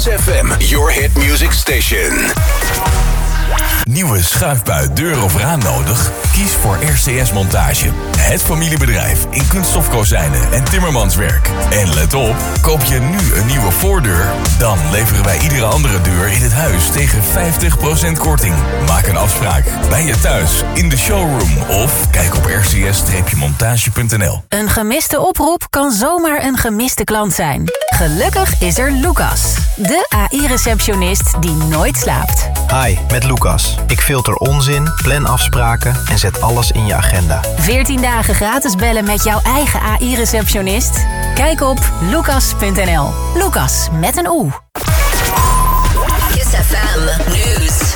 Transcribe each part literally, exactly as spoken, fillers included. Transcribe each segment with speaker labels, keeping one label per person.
Speaker 1: Kiss F M, your hit music station.
Speaker 2: Nieuwe schuifbui, deur of raam nodig? Kies voor R C S Montage. Het familiebedrijf in kunststofkozijnen en timmermanswerk. En let op, koop je nu een nieuwe voordeur, dan leveren wij iedere andere deur in het huis tegen vijftig procent korting. Maak een afspraak bij je thuis, in de showroom of kijk op r c s montage punt n l.
Speaker 3: Een gemiste oproep kan zomaar een gemiste klant zijn. Gelukkig is er Lucas, de A I-receptionist die nooit slaapt.
Speaker 4: Hi, met Lucas. Ik filter onzin, plan afspraken en zet alles in je agenda.
Speaker 3: veertien dagen gratis bellen met jouw eigen A I-receptionist? Kijk op lucas punt n l. Lucas met een O.
Speaker 5: Kiss F M Nieuws.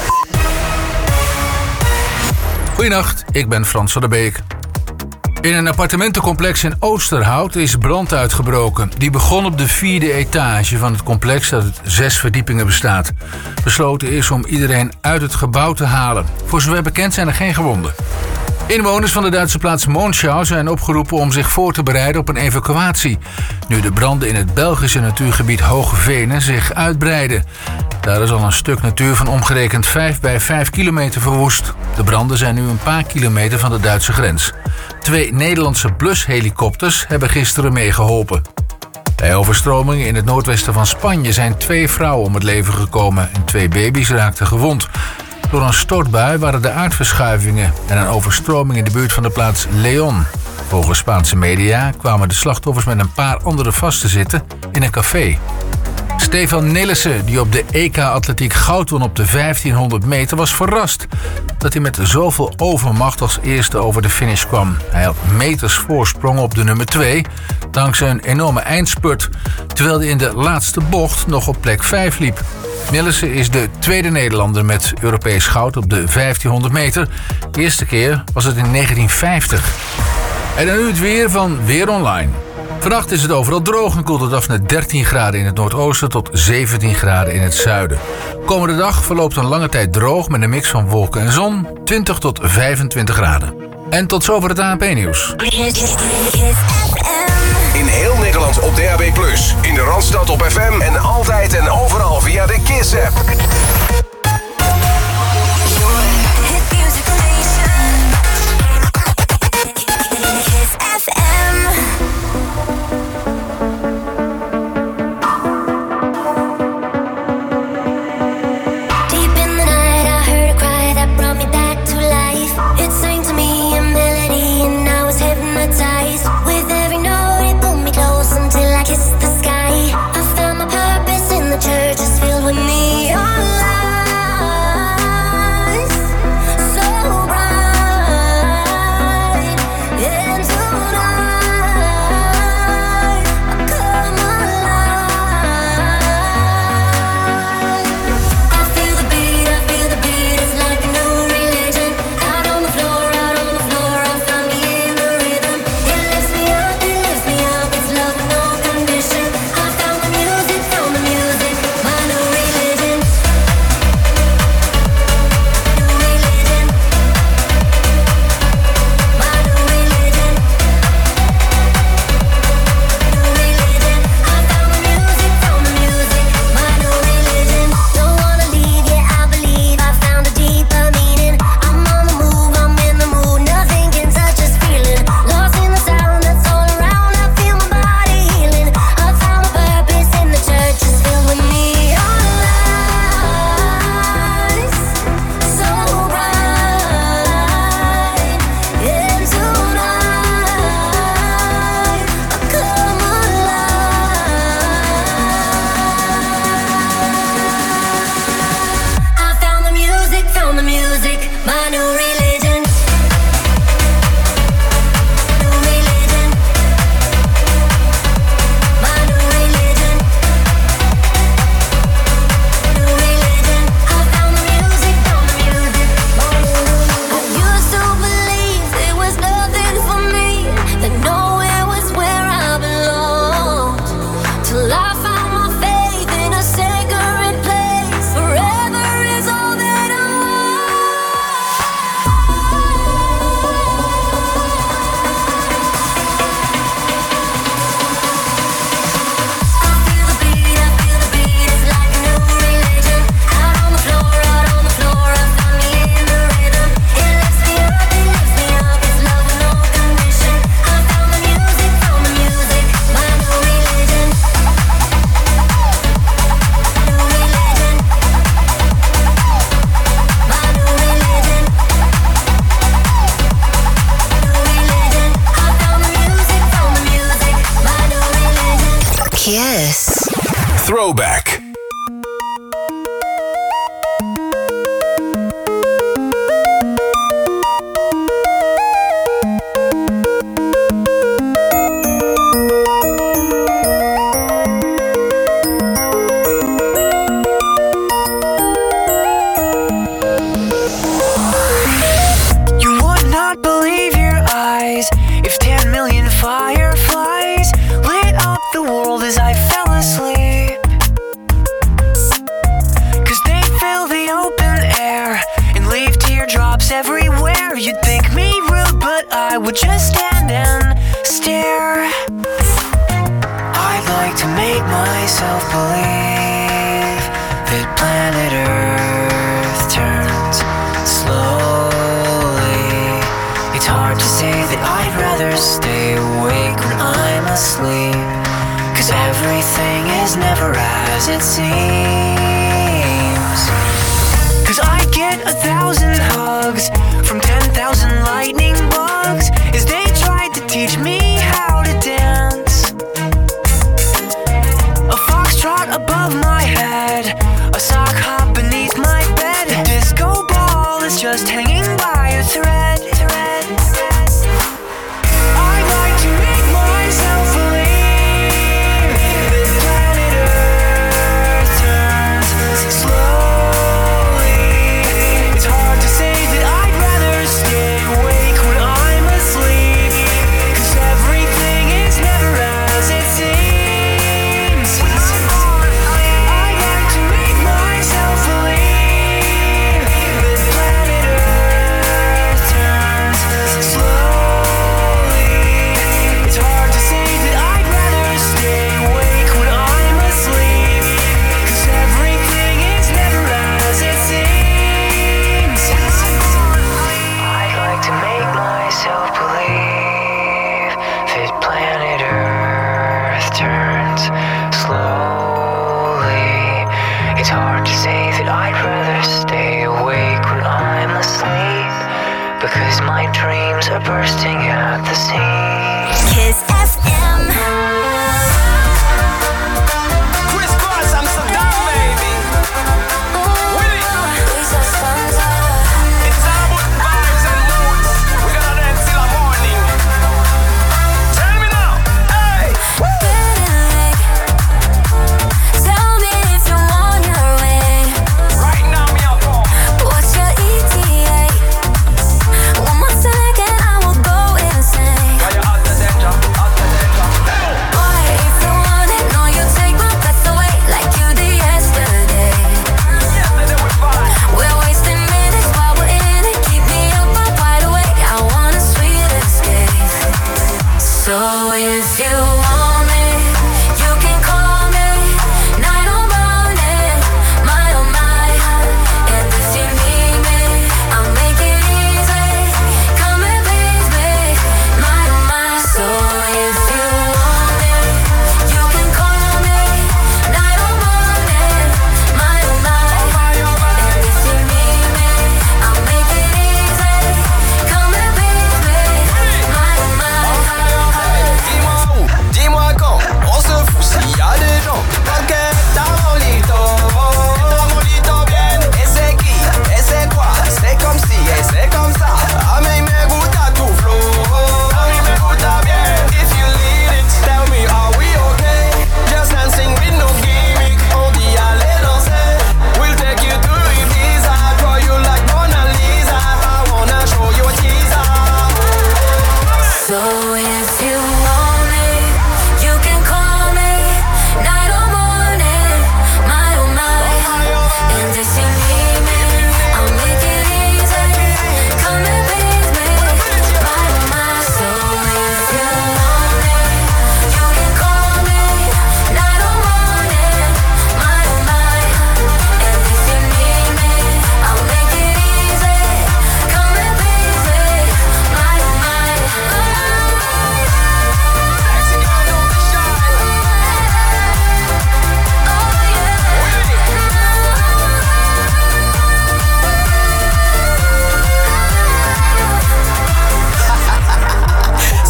Speaker 6: Goedenacht, ik ben Frans van der Beek. In een appartementencomplex in Oosterhout is brand uitgebroken. Die begon op de vierde etage van het complex dat uit zes verdiepingen bestaat. Besloten is om iedereen uit het gebouw te halen. Voor zover bekend zijn er geen gewonden. Inwoners van de Duitse plaats Monschau zijn opgeroepen om zich voor te bereiden op een evacuatie. Nu de branden in het Belgische natuurgebied Hoge Venen zich uitbreiden. Daar is al een stuk natuur van omgerekend vijf bij vijf kilometer verwoest. De branden zijn nu een paar kilometer van de Duitse grens. Twee Nederlandse blushelikopters hebben gisteren meegeholpen. Bij overstromingen in het noordwesten van Spanje zijn twee vrouwen om het leven gekomen en twee baby's raakten gewond. Door een stortbui waren er aardverschuivingen en een overstroming in de buurt van de plaats León. Volgens Spaanse media kwamen de slachtoffers met een paar anderen vast te zitten in een café. Stefan Nelissen, die op de E K-atletiek goud won op de vijftienhonderd meter, was verrast dat hij met zoveel overmacht als eerste over de finish kwam. Hij had meters voorsprong op de nummer twee, dankzij een enorme eindspurt, terwijl hij in de laatste bocht nog op plek vijf liep. Nelissen is de tweede Nederlander met Europees goud op de vijftienhonderd meter. De eerste keer was het in negentien vijftig. En dan nu het weer van Weer Online. Vannacht is het overal droog en koelt het af naar dertien graden in het noordoosten tot zeventien graden in het zuiden. Komende dag verloopt een lange tijd droog met een mix van wolken en zon, twintig tot vijfentwintig graden. En tot zover het A N P-nieuws.
Speaker 1: In heel Nederland op D A B plus, in de Randstad op F M en altijd en overal via de Kiss-app.
Speaker 7: The church is filled with neon lights.
Speaker 1: Throwback.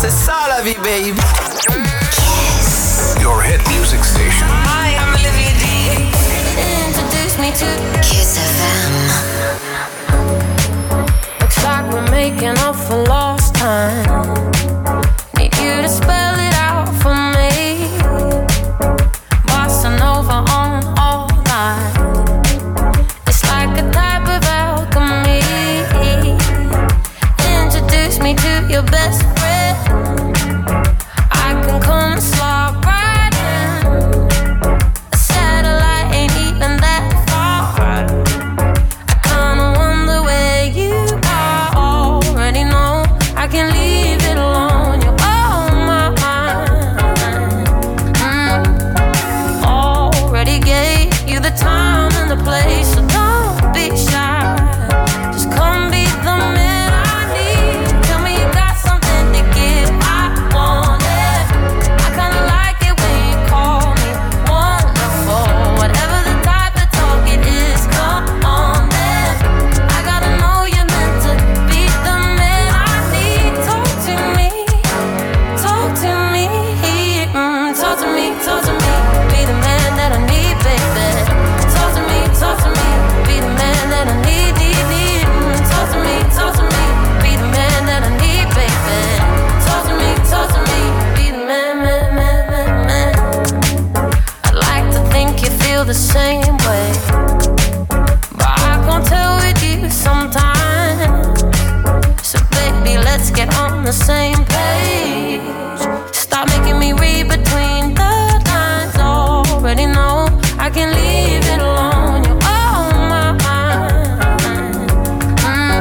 Speaker 7: baby. Kiss. Your hit music station. Hi, I'm Olivia Dean.
Speaker 5: me to Kiss F M. Looks like we're making up for lost time. Need you to spell it out for me. Bossa Nova on all night. It's like a type of alchemy. Introduce me to your best friend. I can come and slide right in. A satellite ain't even that far. I kinda wonder where you are. Already know I can leave it alone. You're on my mind. mm. Already gave you the time and the place, so don't be shy. Just come be the man I need. Tell me you got something to give. I want it. I kinda like it when you call me wonderful. Whatever the type of talk it is, come on then. I gotta know you're meant to be the man I need. Talk to me, talk to me, mm, talk to me, talk to me. Be the man that I need, baby. Talk to me, talk to me. Be the man that I need, need, need. Mm, talk to me, talk to me. Be the man that I need, baby. Talk to me, talk to me. Be the man, man, man, man, man. I like to think you feel the same way, but I can't tell with you sometimes. So baby, let's get on the same page. Stop making me read between the lines. Already know I can leave it alone. You're on my mind. mm.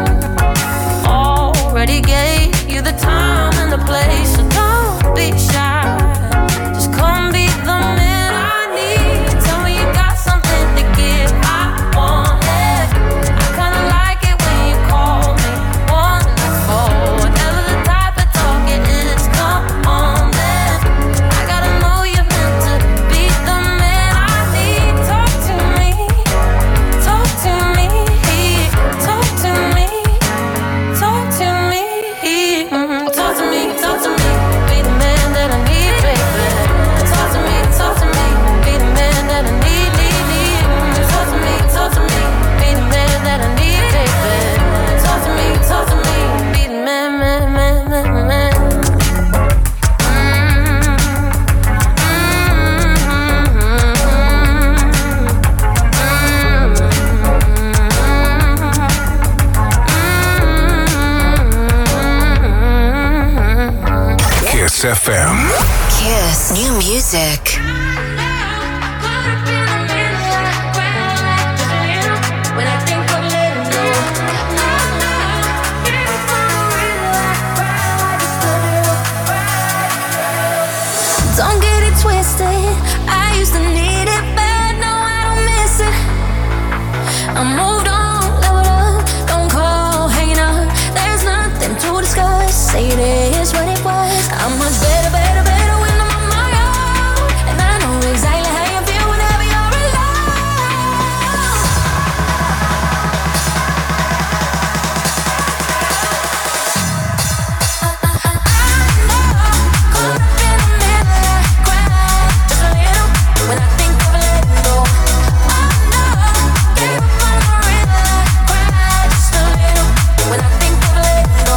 Speaker 5: Already gave you the time and the place, so don't be shy. Just come be the man I need. Tell me you got something to give. I want it. I kinda like it when you call me wonderful. Whatever the type of talk it is, come on then. I gotta know you're meant to be the man I need. Talk to me, talk to me, talk to me, talk to me, mm, talk to me, talk to me. Be the man that I need, baby. Talk to me, talk to me. Be the man that I need, need, need. Mm, talk to me, talk to me. Be the man that I need, baby. Talk to me, talk to me. Be the man, man, man, man, man.
Speaker 1: Kiss F M.
Speaker 5: Kiss new music.
Speaker 7: Don't get it twisted. I used to need it bad, now I don't miss it. I moved on, leveled up, don't call, hanging up. There's nothing to discuss. Say it is what it was. I'm much better, better, better when I'm on my own. And I know exactly how you feel whenever you're alone. Caught up in the middle, I cry just a little when I think of letting go. Oh no, gave up on the river, I cry just a little when I think of letting go.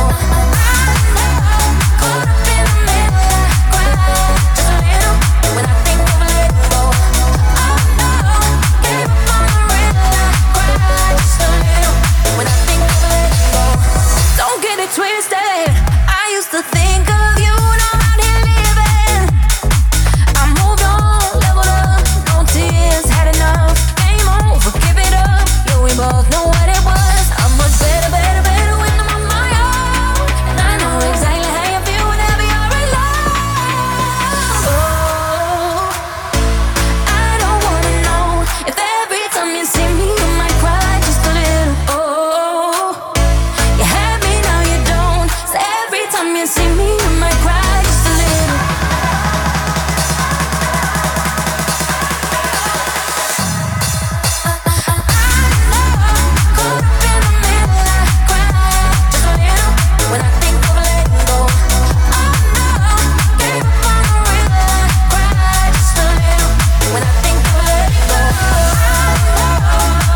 Speaker 7: Caught up in the middle, I cry just a little when I think of letting go. Oh no, gave up on the river, I cry just a little when I think of letting go. Don't get it twisted. I used to think of you, now I'm out here living. I moved on, leveled up, no tears, had enough. Game over, give it up. Yeah, we both know what it was. I'm much better, better, better when I'm on my own. And I know exactly how you feel whenever you're alone. Oh, I don't wanna know if every time you see me you might cry just a little. Oh, you had me, now you don't. So every time you see me you might cry just a little. Caught up in the middle, I cry just a little when I think of letting go. Oh no, gave up on the river, I cry just a little when I think of letting go.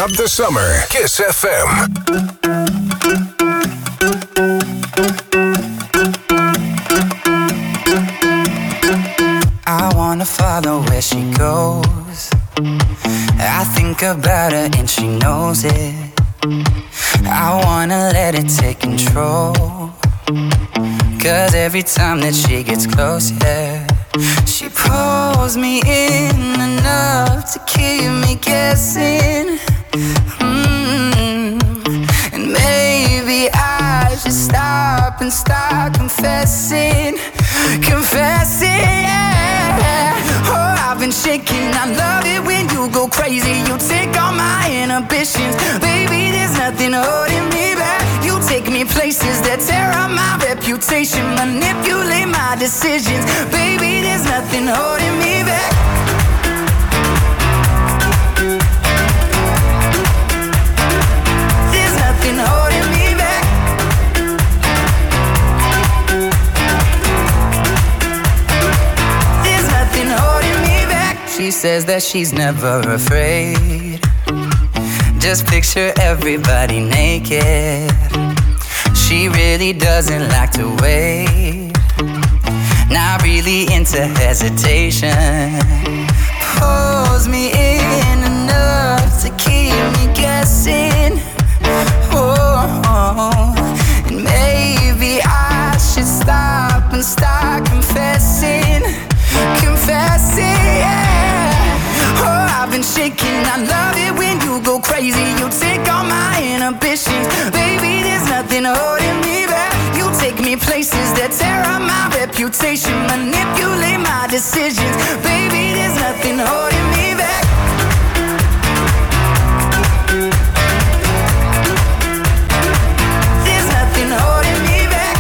Speaker 1: up the summer. Kiss F M.
Speaker 8: I wanna follow where she goes. I think about her and she knows it. I wanna let it take control. Cause every time that she gets close, yeah, she pulls me in enough to keep me guessing. Mm-hmm. And maybe I should stop and start confessing. Confessing, yeah. Oh, I've been shaking. I love it when you go crazy. You take all my inhibitions. Baby, there's nothing holding me back. You take me places that tear up my reputation. Manipulate my decisions. Baby, there's nothing holding me back. There's nothing holding me back. There's nothing holding me back. She says that she's never afraid. Just picture everybody naked. She really doesn't like to wait. Not really into hesitation. Pulls me in enough to keep me guessing. Oh, oh. And maybe I should stop and start confessing. Confessing, yeah. Oh, I've been shaking. I love it when you go crazy. You take all my inhibitions. Baby, there's nothing holding me back. You take me places that tear up my reputation. Manipulate my decisions. Baby, there's nothing holding me back. There's nothing holding me back.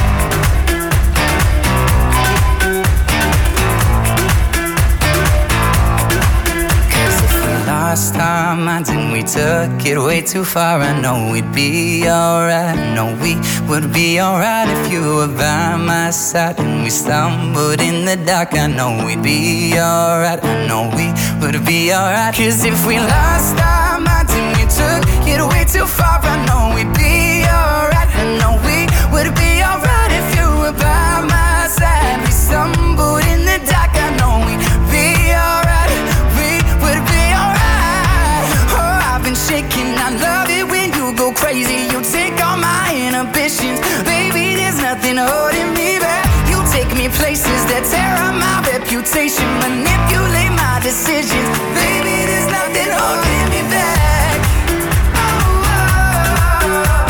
Speaker 8: Cause if we lost our minds and we took it way too far, I know we'd be alright. I know we would be alright if you were by my side. And we stumbled in the dark, I know we'd be alright. I know we would be alright. Cause if we lost our minds and we took it way too far, I know we'd be alright. I know we would be alright if you were by my side. We stumbled in the dark, I know we'd be alright. We would be alright. Oh, I've been shaking. I love it when you go crazy. You take all my inhibitions. Baby, there's nothing holding me back. You take me places that tear up my reputation. Manipulate my decisions. Baby, there's nothing holding me back. Oh, oh, oh.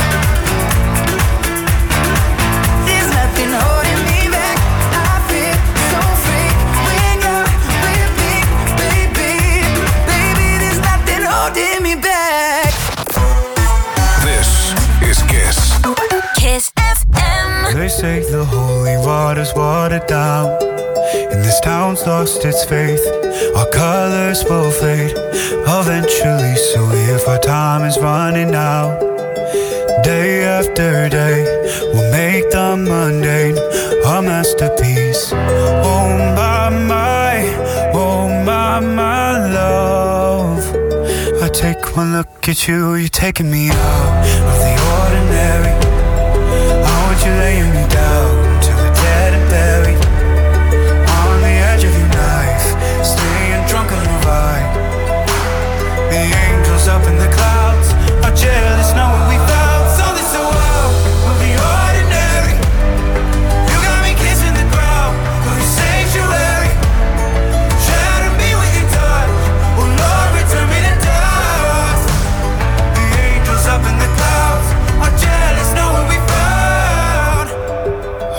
Speaker 8: There's nothing holding me back. I feel so free when you're with me, baby. Baby, there's nothing holding me back.
Speaker 1: This is Kiss.
Speaker 3: Kiss F M.
Speaker 9: They say the holy water's watered down, and this town's lost its faith. Our colors will fade eventually. So if our time is running out, day after day, we'll make the mundane a masterpiece. Oh my, my, oh my, my love. I take one look at you, you're taking me out of the ordinary. I want you laying me down till we're dead and buried. On the edge of your knife, staying drunk on your ride. The angels up in the clouds are jealous knowing we found something so wild of the ordinary. You got me kissing the ground of your sanctuary. Shatter me with your touch, oh Lord, return me to dust. The angels up in the clouds are jealous knowing we found.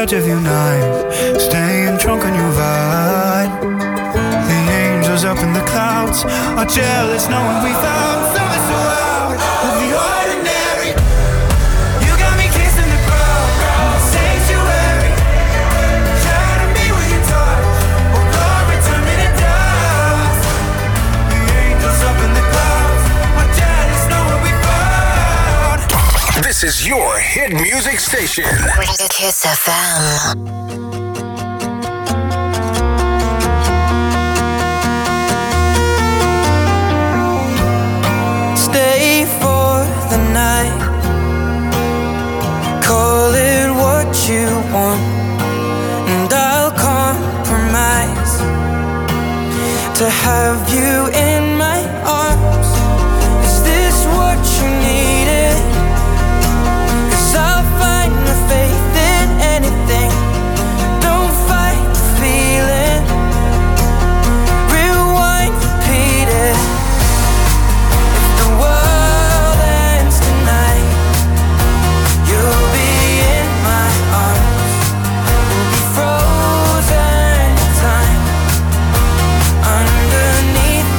Speaker 9: touch of your knife, staying drunk on your vine. The angels up in the clouds are jealous knowing we found something so out of the ordinary. You got me kissing the ground, sanctuary. Shatter me with your touch, oh glory, turn me to dust. The angels up in the clouds are jealous knowing we found.
Speaker 1: This is your hit music station.
Speaker 10: Kiss F M.
Speaker 11: Stay for the night. Call it what you want, and I'll compromise to have you in my arms. Is this what you needed? 'Cause I'll find the faith in anything. Don't fight the feeling. Rewind, repeat it. If the world ends tonight, you'll be in my arms. We'll be frozen in time underneath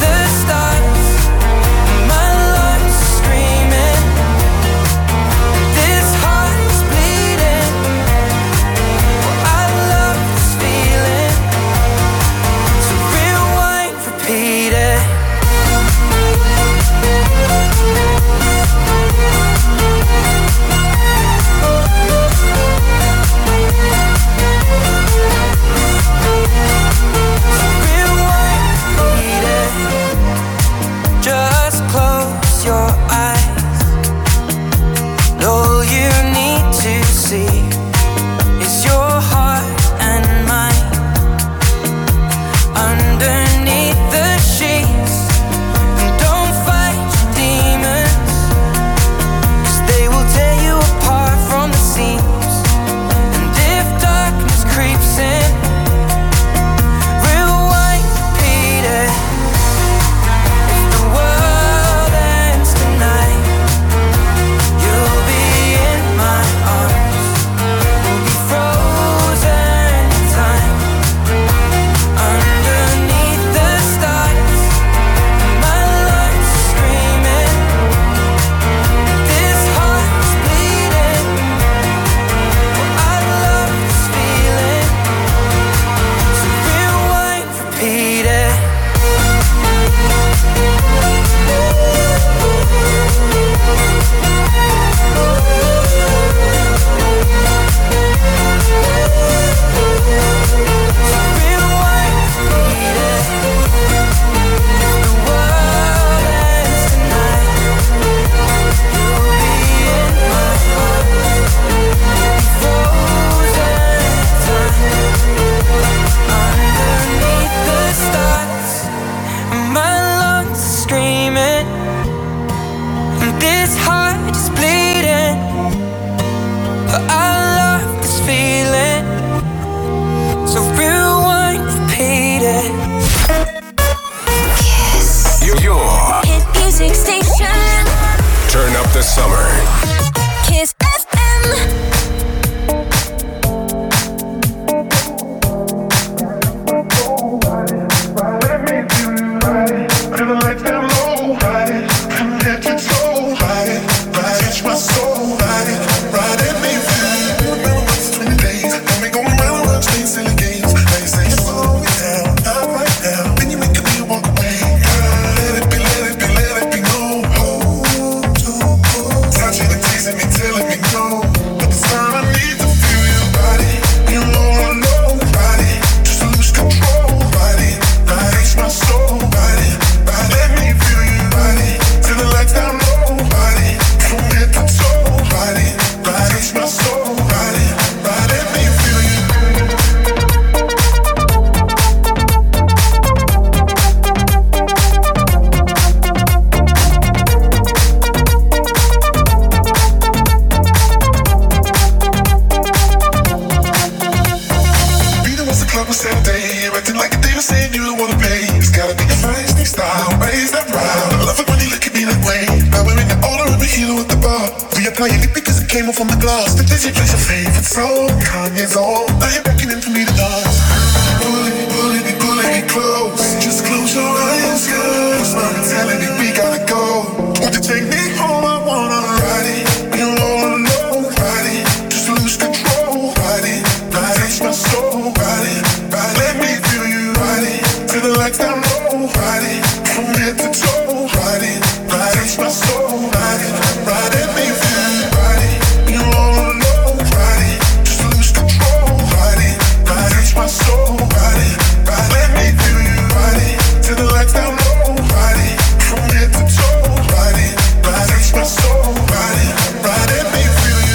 Speaker 12: because it came off on the glass. But did you play your favorite song? Kanye's on. Now you're beckoning for me to dance. Pulling, pulling me, pulling me close. Just close your eyes, girl. Your smile telling me we gotta go. Won't you take me home? I wanna ride it. You all alone, ride it. Just lose control, ride it. Ride it, my soul, ride it. Ride it, let me feel you, ride it. Till the lights down low, ride it. From head to toe, ride it. Ride it, my soul, ride it. Ride it, let me feel you, ride it. You all alone, ride it. Just lose control, ride it. Ride it, my soul, ride it. Ride it, let me feel you, ride it. Till the lights down low, ride it. From head to toe, ride it. Ride it, my soul, ride it. Ride it, let me feel you.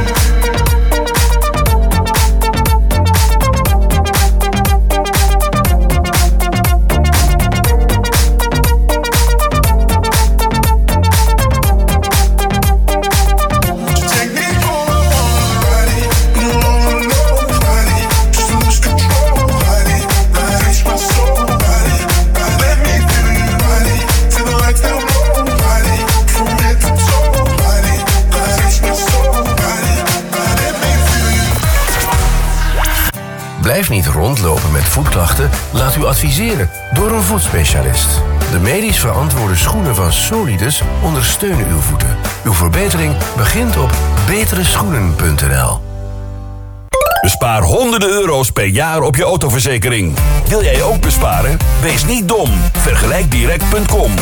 Speaker 1: Blijf niet rondlopen met voetklachten, laat u adviseren door een voetspecialist. De medisch verantwoorde schoenen van Solidus ondersteunen uw voeten. Uw verbetering begint op betere schoenen punt n l.
Speaker 2: Bespaar honderden euro's per jaar op je autoverzekering. Wil jij ook besparen? Wees niet dom. Vergelijk direct punt com.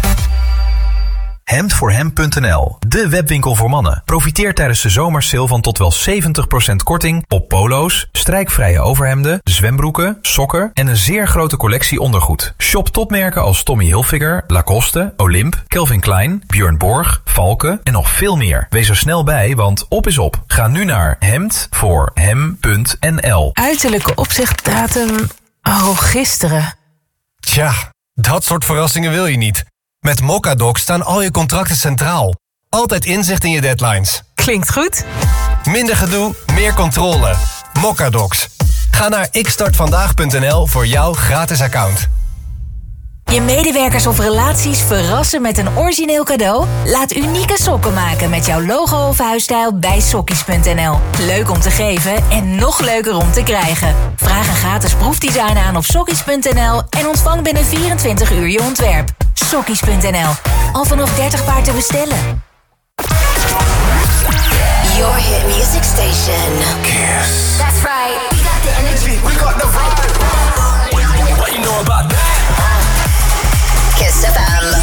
Speaker 4: hemd voor hem punt n l, de webwinkel voor mannen. Profiteer tijdens de zomersale van tot wel zeventig procent korting op polo's, strijkvrije overhemden, zwembroeken, sokken en een zeer grote collectie ondergoed. Shop topmerken als Tommy Hilfiger, Lacoste, Olymp, Calvin Klein, Björn Borg, Valken en nog veel meer. Wees er snel bij, want op is op. Ga nu naar hemd voor hem punt n l.
Speaker 3: Uiterlijke opzichtdatum... Oh, gisteren.
Speaker 13: Tja, dat soort verrassingen wil je niet. Met Mocadoc staan al je contracten centraal. Altijd inzicht in je deadlines.
Speaker 3: Klinkt goed.
Speaker 13: Minder gedoe, meer controle. Mocadocs. Ga naar ik start vandaag punt n l voor jouw gratis account.
Speaker 3: Je medewerkers of relaties verrassen met een origineel cadeau? Laat unieke sokken maken met jouw logo of huisstijl bij sokkies punt n l. Leuk om te geven en nog leuker om te krijgen. Vraag een gratis proefdesign aan op sokkies punt n l en ontvang binnen vierentwintig uur je ontwerp. sokkies punt n l. Al vanaf dertig paar te bestellen.
Speaker 10: Your hit music station.
Speaker 1: Kiss.
Speaker 10: That's right. We got the energy.
Speaker 1: We got the vibe. What you know about that?
Speaker 10: Kiss F M.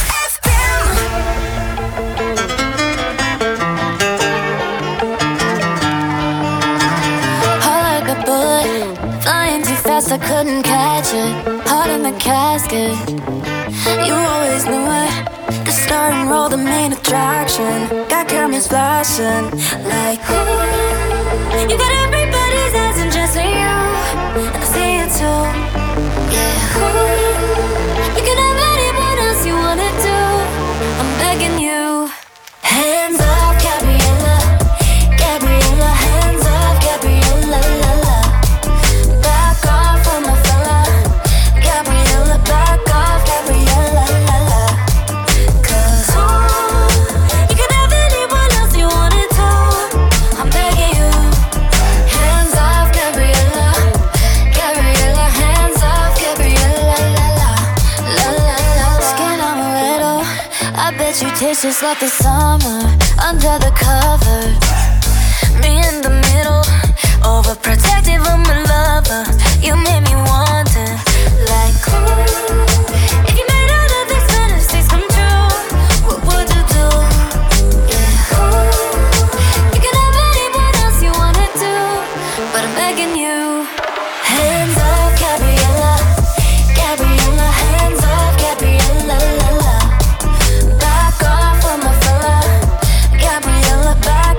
Speaker 5: Heart like a bullet, flying too fast, I couldn't catch it. Heart in the casket, you always knew it. The star and roll, the main attraction. Got cameras flashing, like ooh. You got everybody's eyes and just for you, and I see it too. Yeah, ooh. You can have anyone else you wanna do. I'm begging you. Hands off, Gabriella, Gabriella. Hands off, Gabriella, la la. Back off on my fella, Gabriella. Back off, Gabriella, la la. 'Cause ooh, you can have anyone else you wanna do. I'm begging you. Hands off, Gabriella, Gabriella. Hands off, Gabriella, la la, la la la. Skin on a little, I bet you taste just like the summer under the covers. Me in the middle, overprotective of my lover. You made me wonder, like ooh, if you made all of these fantasies come true, what would you do? Yeah, ooh, you can have anyone else you wanna do, but I'm begging you. Hands off, Gabriella, Gabriella. Hands off, Gabriella, la la. Back off on my fella, Gabriella. Back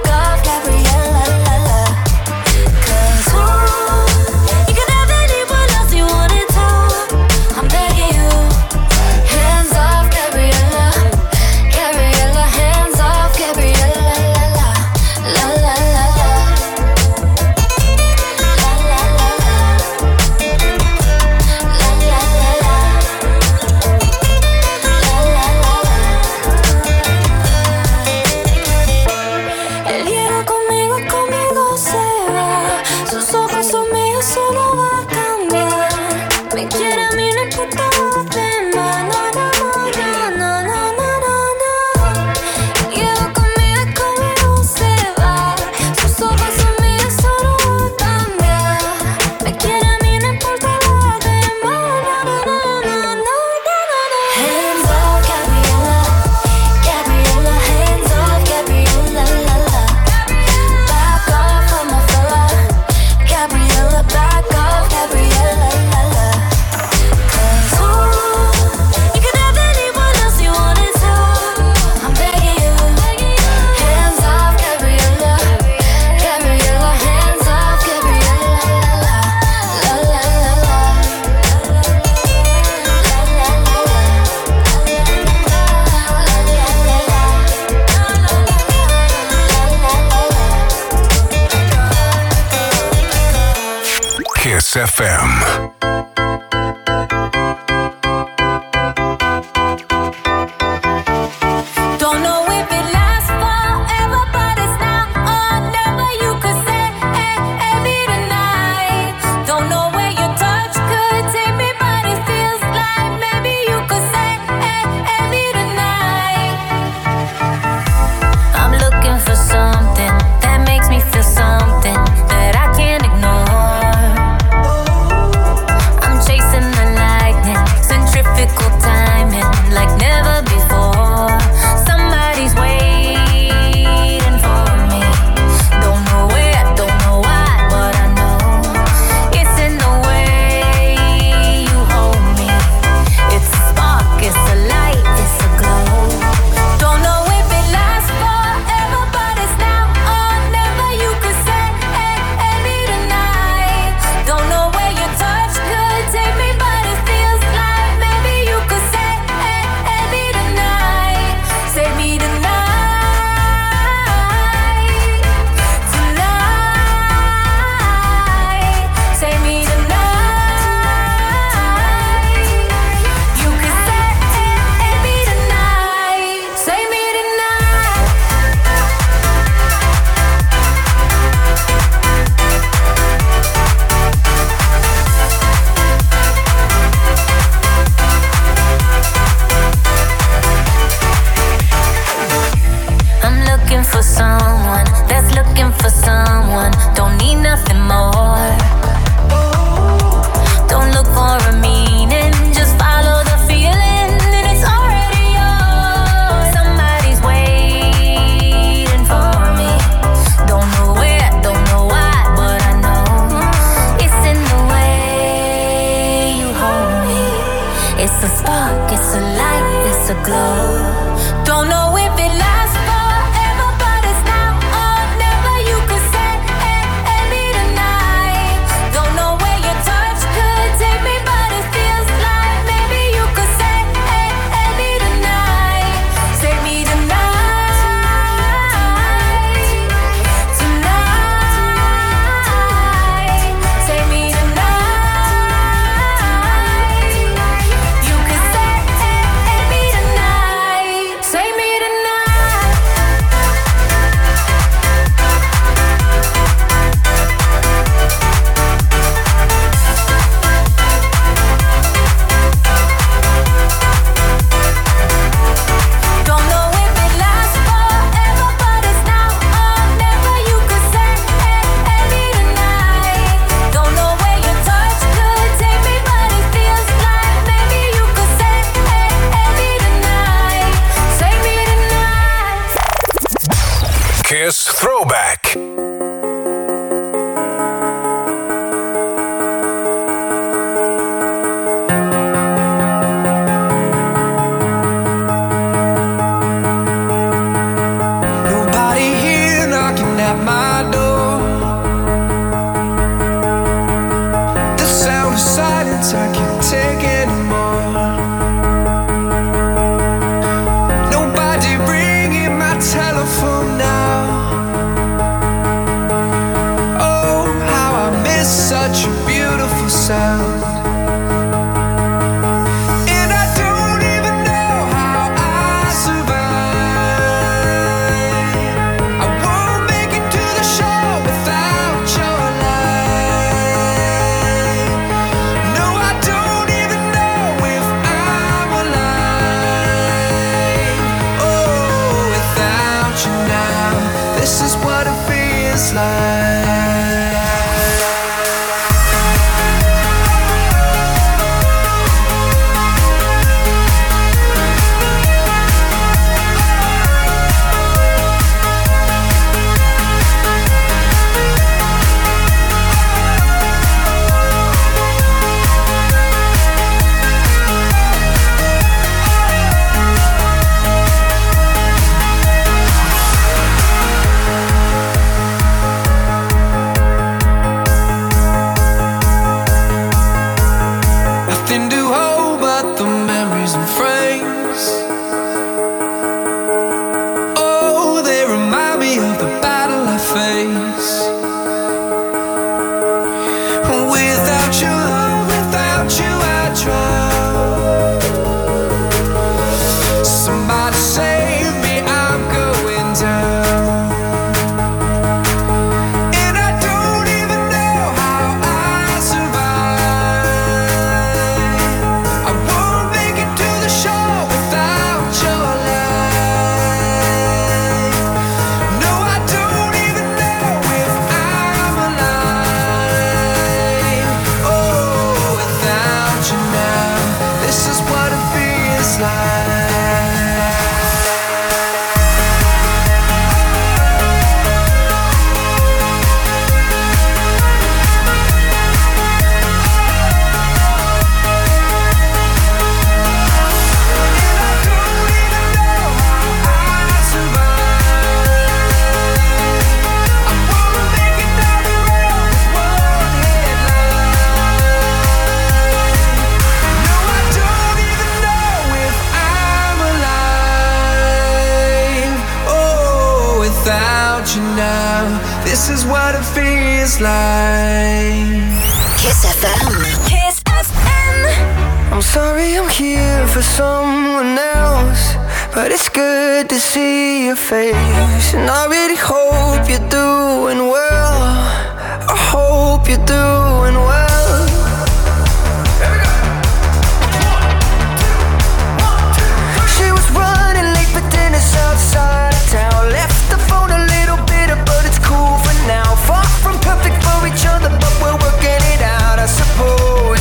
Speaker 14: Kiss F M. Kiss Throwback.
Speaker 11: Nobody here knocking at my door. The sound of silence I can't take anymore. Nobody ringing my telephone now. Oh, how I miss such a beautiful sound. you now. This is what it feels like.
Speaker 10: Kiss F M.
Speaker 3: Kiss F M.
Speaker 11: I'm sorry I'm here for someone else, but it's good to see your face. And I really hope you're doing well. I hope you're doing well. She was running late for dinner's outside of town. Left the phone a little bitter, but it's cool for now. Far from perfect for each other, but we're working it out, I suppose.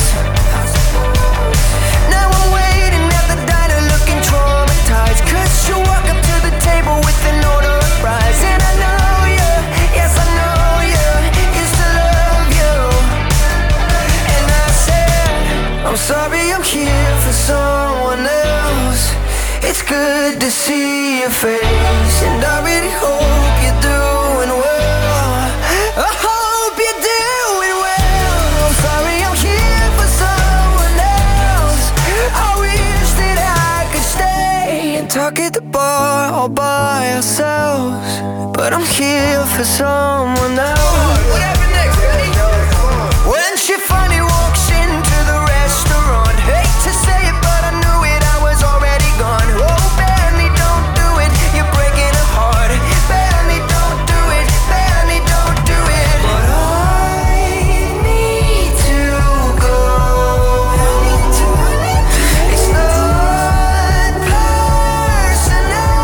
Speaker 11: Now I'm waiting at the diner looking traumatized, cause you walk up to the table with an order of fries. And I know you, yes I know you, used to love you. And I said, I'm sorry I'm here for someone else. It's good to see your face, and I really hope you're doing well. I hope you're doing well. I'm sorry I'm here for someone else. I wish that I could stay and talk at the bar all by ourselves, but I'm here for someone else. What happened next, ready? When she finally walks into the restaurant, hate to say it, but I knew it, I was already gone. Oh, Benny, don't do it, you're breaking her heart. Benny, don't do it, Benny, don't do it. But I need to go. It's not personal.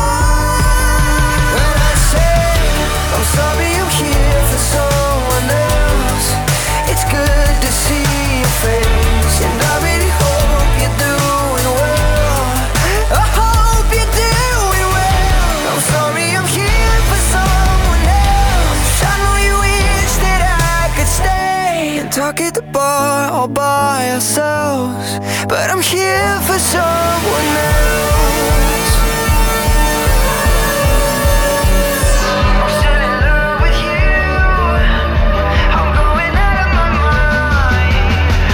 Speaker 11: When I say I'm sorry I'm here for someone else, it's good to see your face, and I really hope you're doing well. I hope you're doing well. I'm sorry I'm here for someone else. I know you wish that I could stay and talk at the bar all by ourselves, but I'm here for someone else. I'm still in love with you. I'm going out of my mind.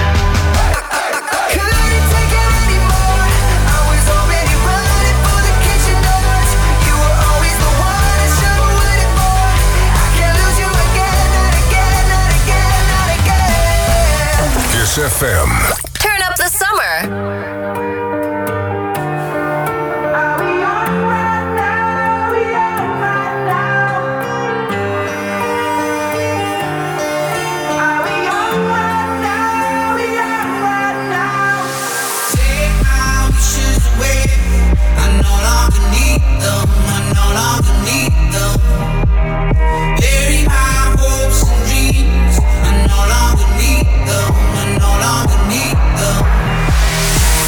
Speaker 11: Couldn't take it anymore. I was already running for the kitchen doors. You were always the one I should have waited for. I can't lose you again, not again, not again, not again.
Speaker 14: Kiss F M.
Speaker 10: Turn up the summer.
Speaker 11: Take my wishes away. I no longer need them. I no longer need them. Bury my hopes and dreams. I no longer need them. I no longer need them.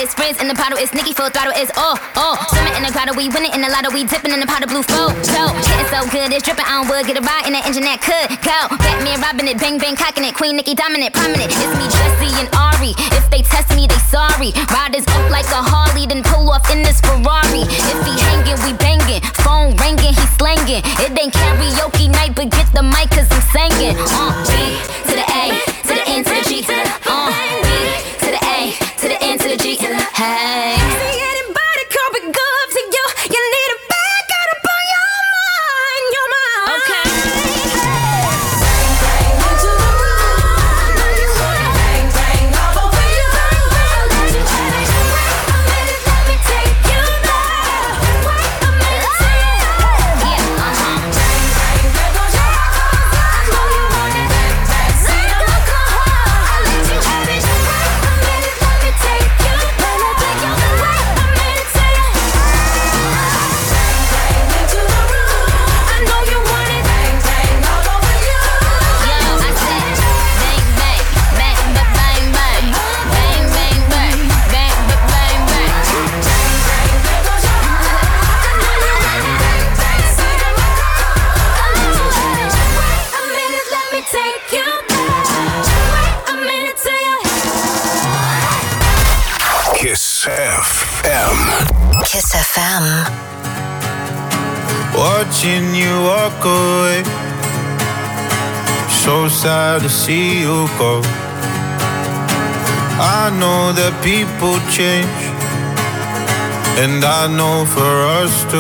Speaker 15: it's sprints in the bottle, it's Nicki full throttle, it's oh, oh. Swimming in the grotto, we winning in the lotto, we dipping in the pot of blue flow. So, hitting so good, it's dripping on wood, get a ride in that engine that could go. Batman robbing it, bang bang cocking it, Queen Nicki dominant, prominent. It's me, Jesse and Ari. If they test me, they sorry. Riders up like a Harley, then pull off in this Ferrari. If he hanging, we banging. Phone ringing, he slanging. It ain't karaoke night, but get the mic 'cause I'm singing. Uh, B to the A, to the N to the G, to the uh, B to the A, to the N to the G, to the hey.
Speaker 5: See anybody coming good to you? You need a back out up on your mind, your mind. Okay. Bang bang into the room. I know you want it. Bang bang all over you. Let you have it. Wait a minute, let me take you there. Wait a minute, take you.
Speaker 15: Yeah, uh huh.
Speaker 5: Bang bang, there goes your heart. I know you want it. Bang bang, see the look on her. I let you have it. Wait a minute, let me take you. Let me take you. Wait a minute, take you. Bang bang into the room. I know you want it. Bang bang all over you.
Speaker 15: Yo, I said bang bang, bang ba bang bang, bang bang bang, bang ba bang bang.
Speaker 5: Bang bang, there goes your heart. I know you want it. Bang bang, see the look on her. I let you have it. Wait a minute, let me take you there. Wait a minute, take you.
Speaker 14: Kiss F M.
Speaker 10: Kiss F M.
Speaker 9: Watching you walk away, so sad to see you go. I know that people change, and I know for us to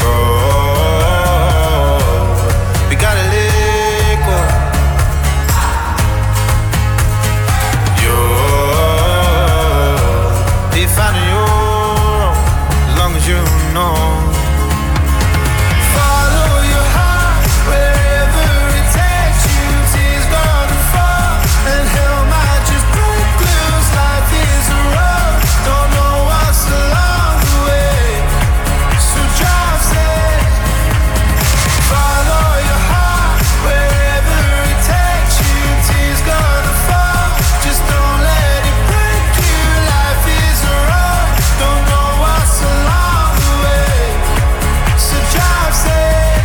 Speaker 9: grow, we gotta let go. You're defining your own, as long as you know. Follow your heart wherever it takes you. Tears gonna fall, and hell might just break loose. Life is a road, don't know what's along the way, so drive safe. Follow your heart wherever it takes you. Tears gonna fall, just don't let it break you. Life is a road, don't know what's along the way, so drive safe.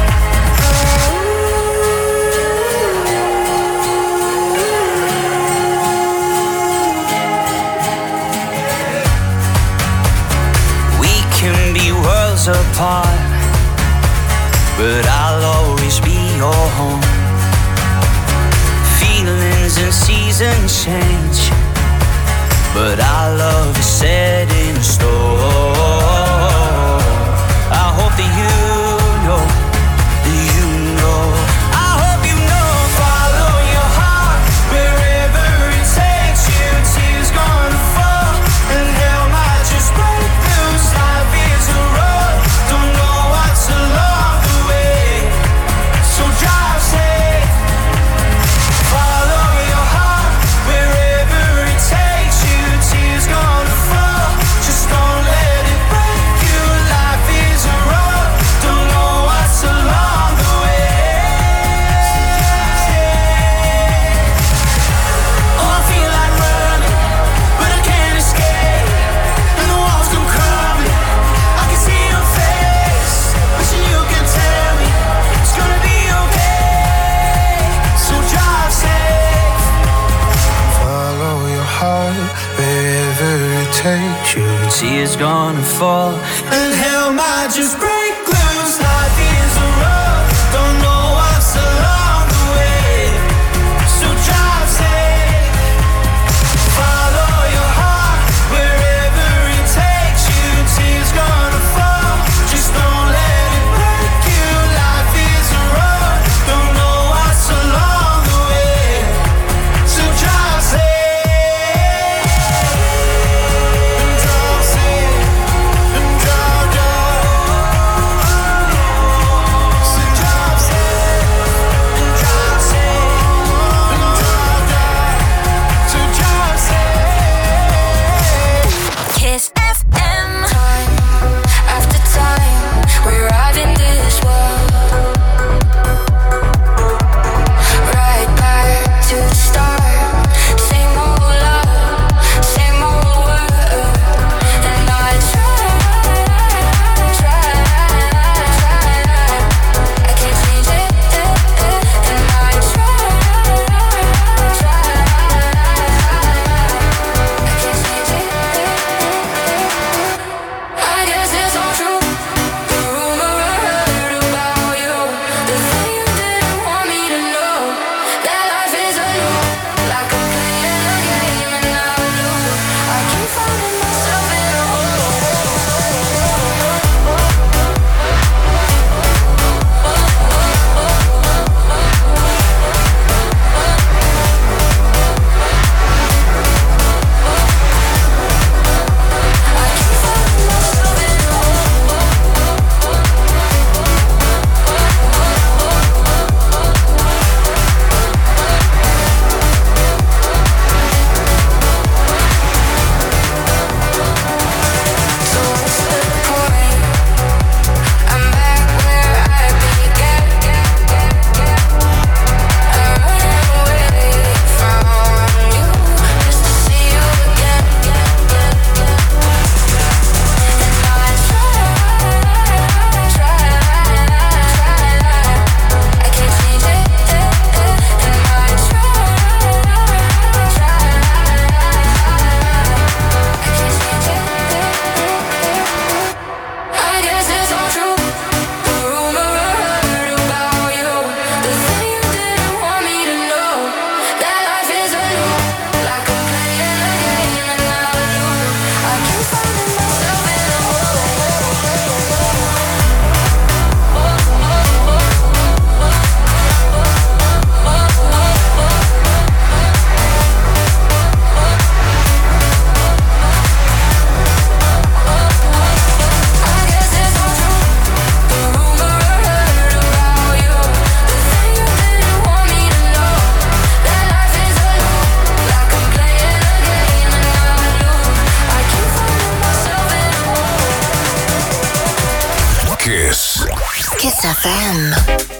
Speaker 8: We can be worlds apart, but I'll always be your home. Feelings and seasons change, but our love is set in stone. I hope that you know, that you know. I hope you know. Follow your heart wherever it takes you. Tears gonna fall, and hell might just break loose. Life is a road, don't know what's along the way, so drive safe. Follow your heart wherever it takes you. Tears gonna fall, just don't let it break you. Life is a road, don't know what's along the way. Oh, I feel like running, but I can't escape, and the walls come crumbling. I can see your face, wishing you could tell me it's gonna be okay, so drive safe.
Speaker 9: Follow your heart wherever it takes you.
Speaker 8: Tears gonna fall, and hell might just break loose. Life is a road, don't know what's along the way, so drive safe. Follow your heart wherever it takes you. Tears gonna fall, just don't let it break you. Life is a road, don't know what's along the way, so drive safe. And drive safe, and drive, drive.
Speaker 10: Kiss F M.